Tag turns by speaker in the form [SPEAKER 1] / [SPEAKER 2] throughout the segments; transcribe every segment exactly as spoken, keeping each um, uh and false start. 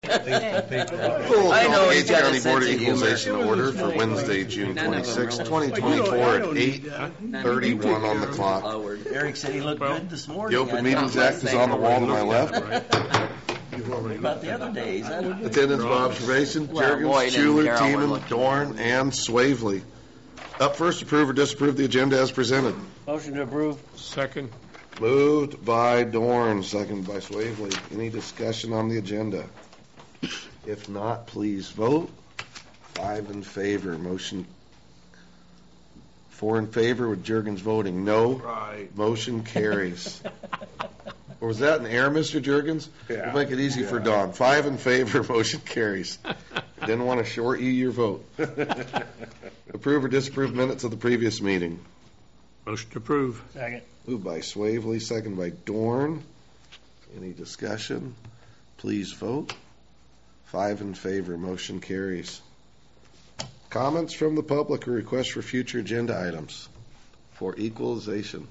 [SPEAKER 1] Full
[SPEAKER 2] I know
[SPEAKER 1] Gates
[SPEAKER 2] he's got a
[SPEAKER 1] County Board of
[SPEAKER 2] sense of humor.
[SPEAKER 1] Equalization order for Wednesday, June
[SPEAKER 2] None of them
[SPEAKER 1] twenty-sixth,
[SPEAKER 2] really.
[SPEAKER 1] twenty twenty-four at eight thirty-one on the clock.
[SPEAKER 2] Lowered. Eric said he looked good this morning.
[SPEAKER 1] The Open
[SPEAKER 2] I
[SPEAKER 1] Meetings
[SPEAKER 2] thought
[SPEAKER 1] Act is on the wall to my left.
[SPEAKER 2] What about the other days? I don't-
[SPEAKER 1] Attendance by observation,
[SPEAKER 2] Well, Lloyd
[SPEAKER 1] Juergens,
[SPEAKER 2] and
[SPEAKER 1] Schuler,
[SPEAKER 2] Darrell were
[SPEAKER 1] Teeman,
[SPEAKER 2] looking.
[SPEAKER 1] Dorn, and Swavely. Up first, approve or disapprove the agenda as presented.
[SPEAKER 2] Motion to approve.
[SPEAKER 3] Second.
[SPEAKER 1] Moved by Dorn, second by Swavely. Any discussion on the agenda? If not, please vote. Five in favor, motion. Four in favor with Juergens voting no.
[SPEAKER 3] Right.
[SPEAKER 1] Motion carries. Or was that an error, Mister Juergens?
[SPEAKER 3] Yeah.
[SPEAKER 1] We'll make it easy for Don. Five in favor, motion carries. Didn't want to short you your vote. Approve or disapprove minutes of the previous meeting.
[SPEAKER 3] Motion to approve.
[SPEAKER 2] Second.
[SPEAKER 1] Moved by Swavely, second by Dorn. Any discussion? Please vote. Five in favor, motion carries. Comments from the public or requests for future agenda items for equalization.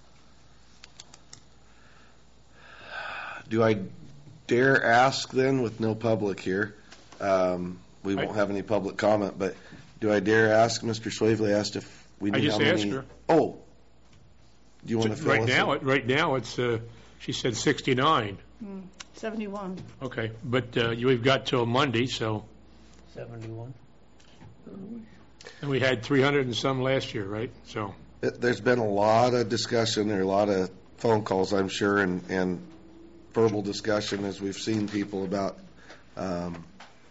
[SPEAKER 1] Do I dare ask then, with no public here, um, we won't
[SPEAKER 3] I-
[SPEAKER 1] have any public comment, but do I dare ask, Mister Swavely asked if we
[SPEAKER 3] I
[SPEAKER 1] knew how
[SPEAKER 3] just
[SPEAKER 1] many?
[SPEAKER 3] asked her.
[SPEAKER 1] Oh. Do you want to fill
[SPEAKER 3] Right
[SPEAKER 1] us
[SPEAKER 3] now,
[SPEAKER 1] in?
[SPEAKER 3] it right now, it's, uh, she said sixty-nine.
[SPEAKER 4] seventy-one.
[SPEAKER 3] Okay, but uh, you- we've got till Monday, so,
[SPEAKER 2] Seventy-one.
[SPEAKER 3] and we had three hundred and some last year, right? So,
[SPEAKER 1] It- There's been a lot of discussion, there are a lot of phone calls, I'm sure, and, and verbal discussion as we've seen people about um,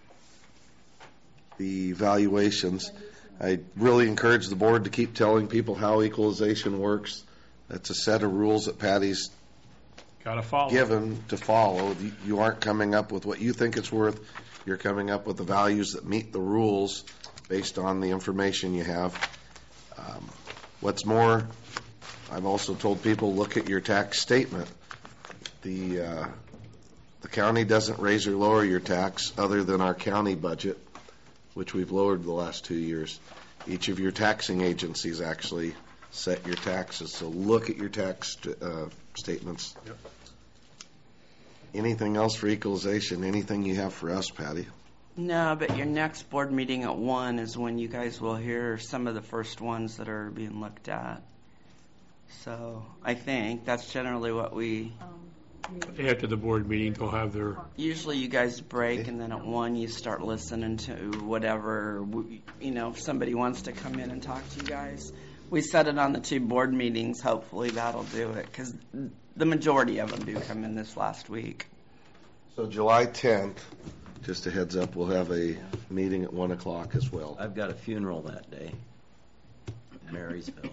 [SPEAKER 1] the valuations. I really encourage the board to keep telling people how equalization works. That's a set of rules that Patty's
[SPEAKER 3] gotta follow.
[SPEAKER 1] given to follow. You- You aren't coming up with what you think it's worth. You're coming up with the values that meet the rules based on the information you have. Um, What's more, I've also told people, look at your tax statement. The, uh, the county doesn't raise or lower your tax other than our county budget, which we've lowered the last two years. Each of your taxing agencies actually set your taxes, so look at your tax uh, statements.
[SPEAKER 3] Yep.
[SPEAKER 1] Anything else for equalization? Anything you have for us, Patty?
[SPEAKER 2] No, but your next board meeting at one is when you guys will hear some of the first ones that are being looked at. So I think that's generally what we,
[SPEAKER 3] After the board meeting, they'll have their,
[SPEAKER 2] usually you guys break and then at one you start listening to whatever, you know, if somebody wants to come in and talk to you guys. We set it on the two board meetings, hopefully that'll do it, because the majority of them do come in this last week.
[SPEAKER 1] So July tenth, just a heads up, we'll have a meeting at one o'clock as well.
[SPEAKER 5] I've got a funeral that day, Marysville.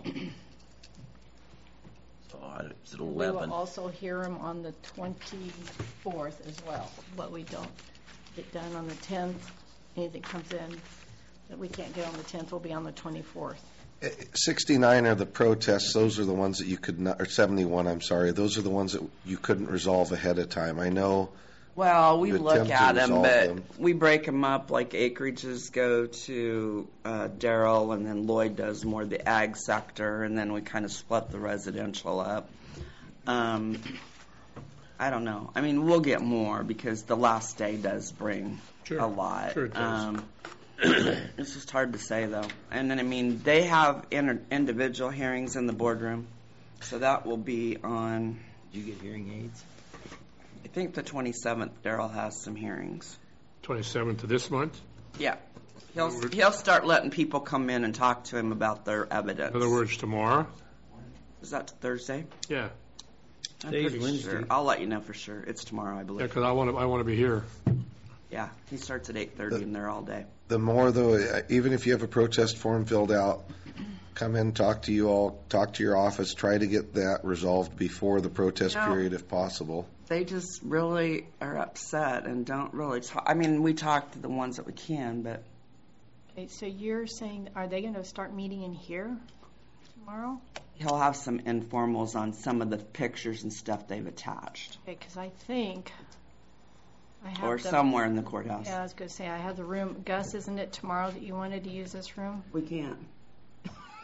[SPEAKER 5] So I- it's at
[SPEAKER 4] We
[SPEAKER 5] eleven.
[SPEAKER 4] will also hear them on the twenty-fourth as well. What we don't get done on the tenth, anything comes in that we can't get on the tenth will be on the twenty-fourth.
[SPEAKER 1] sixty-nine are the protests. Those are the ones that you could not, or seventy-one, I'm sorry. Those are the ones that you couldn't resolve ahead of time. I know.
[SPEAKER 2] Well, we
[SPEAKER 1] You
[SPEAKER 2] look
[SPEAKER 1] attempt to
[SPEAKER 2] at them,
[SPEAKER 1] resolve
[SPEAKER 2] but
[SPEAKER 1] them.
[SPEAKER 2] we break them up, like acreages go to uh, Darrell, and then Lloyd does more the ag sector, and then we kind of split the residential up. Um, I don't know. I mean, we'll get more because the last day does bring
[SPEAKER 3] Sure.
[SPEAKER 2] a lot.
[SPEAKER 3] Sure it does.
[SPEAKER 2] Um, it's just hard to say, though. And then, I mean, they have inter- individual hearings in the boardroom, so that will be on,
[SPEAKER 5] Did you get hearing aids?
[SPEAKER 2] I think, the twenty-seventh. Darrell has some hearings.
[SPEAKER 3] twenty-seventh of this month.
[SPEAKER 2] Yeah. He'll he'll start letting people come in and talk to him about their evidence.
[SPEAKER 3] In other words, tomorrow.
[SPEAKER 2] Is that Thursday?
[SPEAKER 3] Yeah,
[SPEAKER 2] I'm
[SPEAKER 5] Today's
[SPEAKER 2] pretty
[SPEAKER 5] Wednesday.
[SPEAKER 2] Sure. I'll let you know for sure. It's tomorrow, I
[SPEAKER 3] yeah,
[SPEAKER 2] believe.
[SPEAKER 3] because I want to, I want to be here.
[SPEAKER 2] Yeah. He starts at eight thirty and they're all day.
[SPEAKER 1] The more, though, uh, even if you have a protest form filled out, come in, talk to you all, talk to your office, try to get that resolved before the protest
[SPEAKER 2] No.
[SPEAKER 1] period if possible.
[SPEAKER 2] They just really are upset and don't really talk. I mean, we talk to the ones that we can, but
[SPEAKER 4] Okay, so you're saying, are they going to start meeting in here tomorrow?
[SPEAKER 2] he'll have some informals on some of the pictures and stuff they've attached.
[SPEAKER 4] Okay, because I think I have
[SPEAKER 2] Or
[SPEAKER 4] the-
[SPEAKER 2] somewhere in the courthouse.
[SPEAKER 4] Yeah, I was going to say, I have the room. Gus, isn't it tomorrow that you wanted to use this room?
[SPEAKER 2] We can't.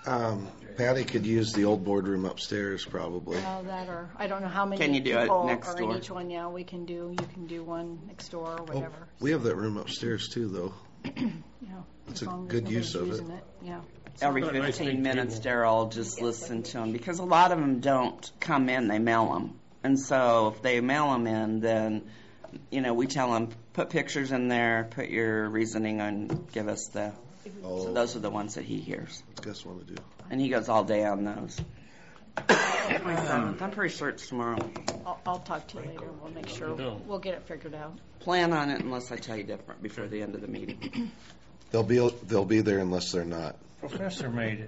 [SPEAKER 1] Um, Patty could use the old boardroom upstairs, probably.
[SPEAKER 4] Uh, that or, I don't know how many
[SPEAKER 2] Can you do it
[SPEAKER 4] people
[SPEAKER 2] next
[SPEAKER 4] are
[SPEAKER 2] door?
[SPEAKER 4] in each one. Yeah, we can do, you can do one next door or
[SPEAKER 1] Oh,
[SPEAKER 4] whatever.
[SPEAKER 1] we have that room upstairs too, though.
[SPEAKER 4] Yeah,
[SPEAKER 1] It's
[SPEAKER 4] as
[SPEAKER 1] a
[SPEAKER 4] long as
[SPEAKER 1] good
[SPEAKER 4] nobody's
[SPEAKER 1] use of it.
[SPEAKER 4] using Yeah.
[SPEAKER 2] Every
[SPEAKER 3] Got a nice
[SPEAKER 2] fifteen
[SPEAKER 3] big
[SPEAKER 2] minutes,
[SPEAKER 3] table.
[SPEAKER 2] Daryl will just listen to them, because a lot of them don't come in, they mail them. And so if they mail them in, then, you know, we tell them, put pictures in there, put your reasoning on, give us the, so
[SPEAKER 1] Oh,
[SPEAKER 2] those are the ones that he hears.
[SPEAKER 1] guess what to do.
[SPEAKER 2] And he goes all day on those. twenty-seventh, I'm pretty sure it's tomorrow.
[SPEAKER 4] I'll, I'll talk to you later. We'll make sure,
[SPEAKER 3] No.
[SPEAKER 4] we'll get it figured out.
[SPEAKER 2] Plan on it unless I tell you different before the end of the meeting.
[SPEAKER 1] They'll be, they'll be there unless they're not.
[SPEAKER 6] Professor made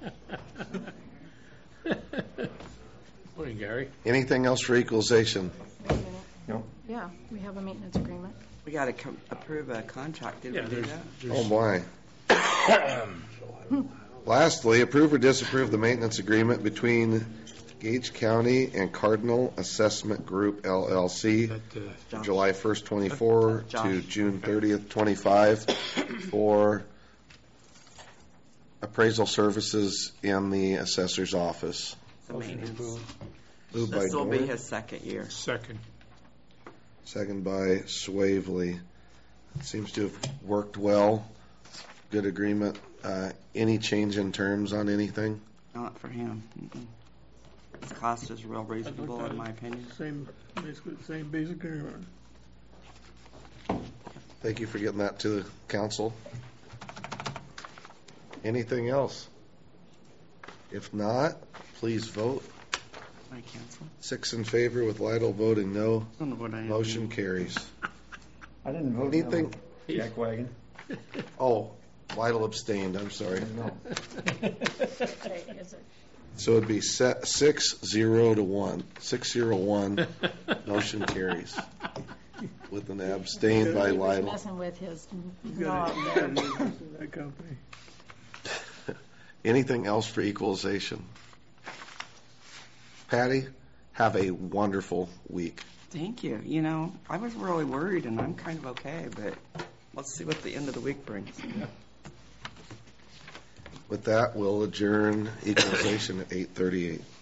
[SPEAKER 6] it.
[SPEAKER 3] Morning, Gary.
[SPEAKER 1] Anything else for equalization?
[SPEAKER 6] No.
[SPEAKER 4] Yeah, we have a maintenance agreement.
[SPEAKER 2] We got to com- approve a contract, did
[SPEAKER 3] Yeah,
[SPEAKER 2] we do
[SPEAKER 3] there's,
[SPEAKER 2] that?
[SPEAKER 1] Oh,
[SPEAKER 3] there's,
[SPEAKER 1] my. Lastly, approve or disapprove the maintenance agreement between Gage County and Cardinal Assessment Group L L C
[SPEAKER 3] that, uh,
[SPEAKER 2] Josh.
[SPEAKER 1] July first, twenty-four to
[SPEAKER 2] Josh.
[SPEAKER 1] June thirtieth, twenty-five for appraisal services in the assessor's office.
[SPEAKER 2] The maintenance.
[SPEAKER 1] Moved by
[SPEAKER 2] This will be
[SPEAKER 1] Dorn,
[SPEAKER 2] his second year.
[SPEAKER 3] second.
[SPEAKER 1] second by Swavely. Seems to have worked well. Good agreement. Uh, Any change in terms on anything?
[SPEAKER 2] Not for him. Mm-mm. His cost is real reasonable, in my opinion.
[SPEAKER 6] Same, basically the same basic agreement.
[SPEAKER 1] Thank you for getting that to the council. Anything else? If not, please vote.
[SPEAKER 2] I cancel.
[SPEAKER 1] Six in favor with Lidle voting no.
[SPEAKER 2] I don't know what I am.
[SPEAKER 1] Motion carries.
[SPEAKER 6] I didn't vote
[SPEAKER 1] Anything?
[SPEAKER 6] no. Jack Wagon.
[SPEAKER 1] Oh, Lidle abstained, I'm sorry.
[SPEAKER 6] No.
[SPEAKER 4] Okay, is it,
[SPEAKER 1] So it'd be set six, zero to one. Six, zero, one. Motion carries. With an abstain by
[SPEAKER 4] he was
[SPEAKER 1] Lidle.
[SPEAKER 4] messing with his
[SPEAKER 6] He's
[SPEAKER 4] knob
[SPEAKER 6] got
[SPEAKER 4] there.
[SPEAKER 6] a- got a business in that company.
[SPEAKER 1] Anything else for equalization? Patty, have a wonderful week.
[SPEAKER 2] Thank you. You know, I was really worried, and I'm kind of okay, but let's see what the end of the week brings.
[SPEAKER 1] With that, we'll adjourn equalization at eight thirty-eight.